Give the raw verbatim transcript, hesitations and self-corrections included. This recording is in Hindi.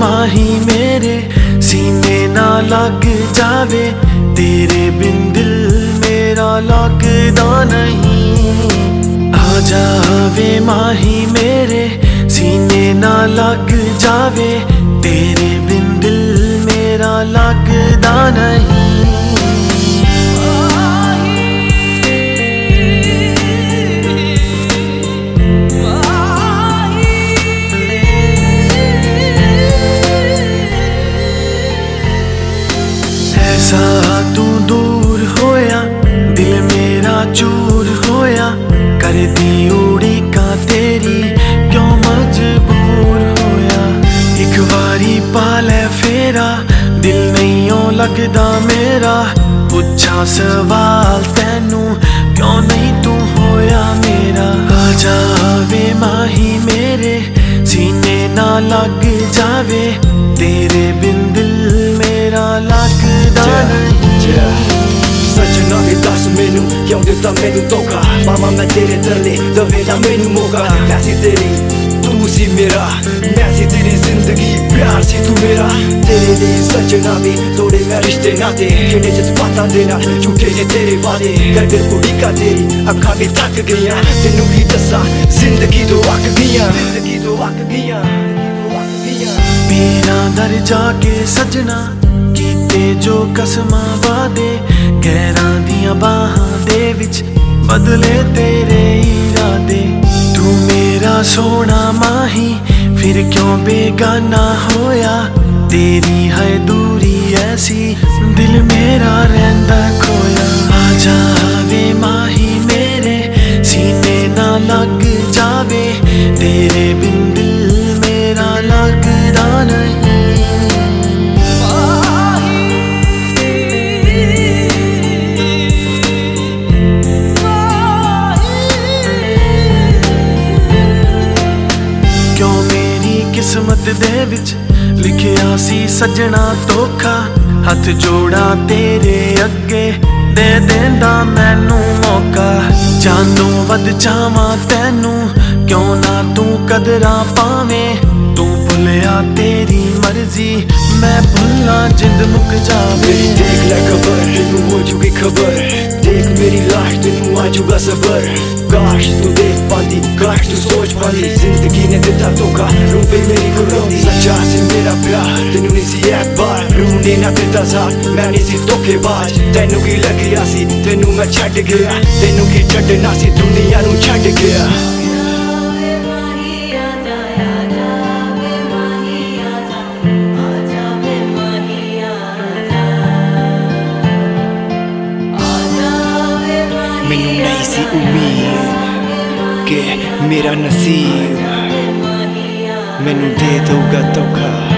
माही मेरे सीने ना लग जावे, तेरे बिन दिल मेरा लगदा नहीं। आ जावे माही मेरे सीने ना लग जावे, तेरे बिन दिल मेरा लगदा नहीं। ऐसा तू दूर होया, दिल मेरा चूर होया, कर दी उड़ीका तेरी क्यों मजबूर होया। एक बारी पाले फेरा दिल नहीं ओ लगदा मेरा, पुछा सवाल तैनू क्यों नहीं तू होया मेरा। आ जावे माही मेरे सीने ना लग जावे, तेरे बिन दिल मेरा लगदा नहीं। सजना वे दस मैनू क्यों दिता मैनू धोखा, मामा मैं तेरे तरले दवेला मैनू मौका। मैं सी तेरी तू सी मेरा, मैं सी तेरी जिंदगी प्यार सी तू मेरा। तेरे लिए सजना वे तोड़े मैं रिश्ते नाते, खेड़े जज्बातां दे नाल झूठे जे तेरे वादे। कर दिल कुड़ी का तेरी अखां भी थक गईयां, तेनू की दस्सां जिंदगी तो अक गईयां, जिंदगी तो अक गईयां। पीरां दर जाके सजना कीते जो कसमां वादे, गैरां दियां बाहां दे विच बदले तेरे इरादे। तू मेरा सोना माही फिर क्यों बेगाना होया, तेरी है दूरी ऐसी दिल मेरा रहिंदा खोया। आ जावे माही मेरे सीने ना लग जावे, तेरे बिन दिल मेरा लगदा नहीं। किस्मत दे विच लिखिया सी सजना धोखा, हथ जोड़ा तेरे अगे दे देंदा मैनू मौका। जानों वध चावां तैनू क्यों ना तू कदरा पावें, तू भुलिया तेरी मर्जी मैं भुला जिंद मुक जावे। देख ले खबर तेनू हो चुकी खबर, देख मेरी लाश तेनू आ चुका सबर। काश तू देख पाती, काश तू सोच पाती, जिंदगी ने दिता धोखा रूपे मेरी गुलामी। सच्चा सी मेरा प्यार तेनू नहीं सी एक बार, रूने ना दिता साथ मैं नहीं सी धोखेबाज। तेनू की लगिया सी तेनू मैं छड्ड गया, तेनू की छड्डना सी दुनिया नू छड्ड गया। मैनू नहीं सी उम्मीद के मेरा नसीब मैनू दे दूगा धोखा।